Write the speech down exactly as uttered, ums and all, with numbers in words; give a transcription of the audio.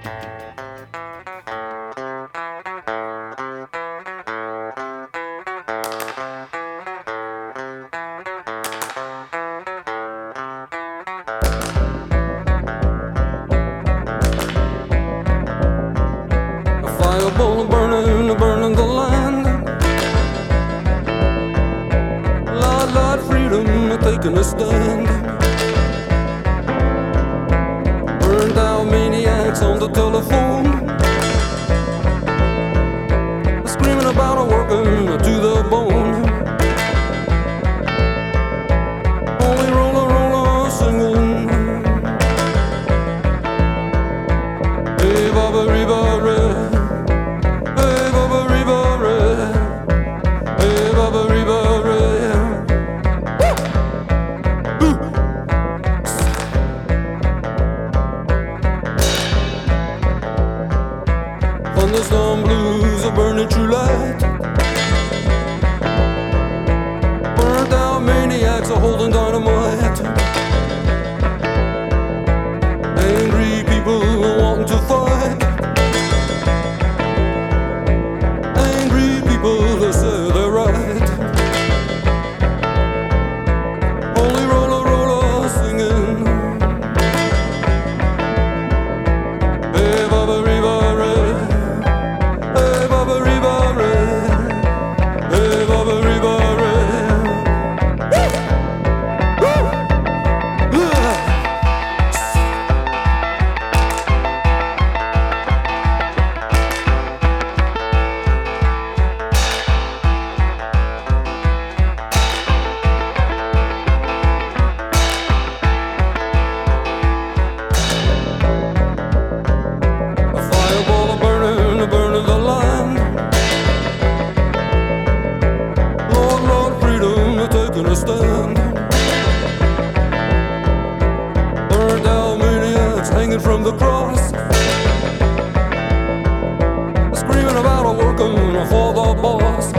Fireball burning, burning the land. Lord, Lord, freedom taking a stand. Burned out maniacs on the telephone, screaming about a working to the bone. Only roller, roller singing. Hey, Baba Reba, hey, Baba Reba, hey, Baba Reba, thunderstorm blues are burning true light. Burned out maniacs are holding dynamite. Angry people wanting to fight. Angry people that say they're right. Holy roller, roller singing. Hey, Baba Reba, hey, Baba Reba, hey, Baba Reba, a fireball burning, burning the land. Lord, Lord, freedom taking a stand. Burned out maniacs hanging from the cross, screaming about a working for the boss.